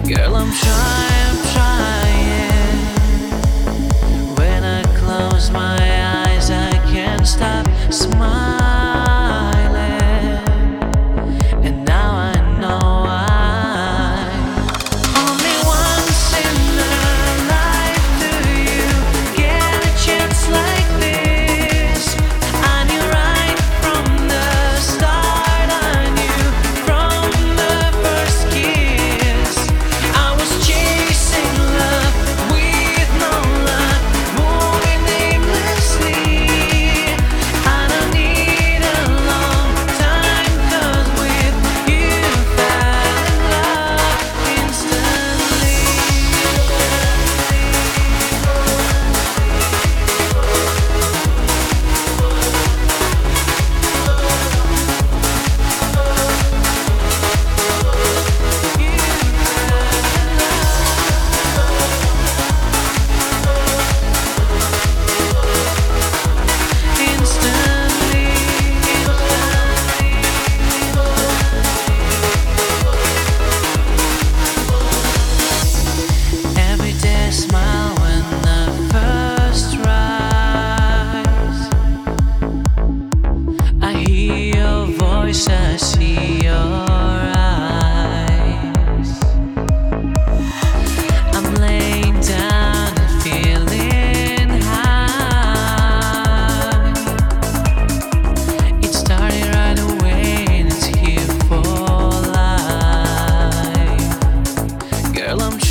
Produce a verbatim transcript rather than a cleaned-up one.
Girl, I'm trying, I'm trying. When I close my eyes, I can't stop smiling. And now I know why. Only once in a life do you get a chance like this. I knew right from the start, I knew from the first kiss. I was chasing love with no luck, moving aimlessly. I don't need a long time, 'cause with you fell in love instantly. Every day I smile when the first rise. I hear your voice, I see your eyes. I'm laying down and feeling high. It started right away and it's here for life. Girl, I'm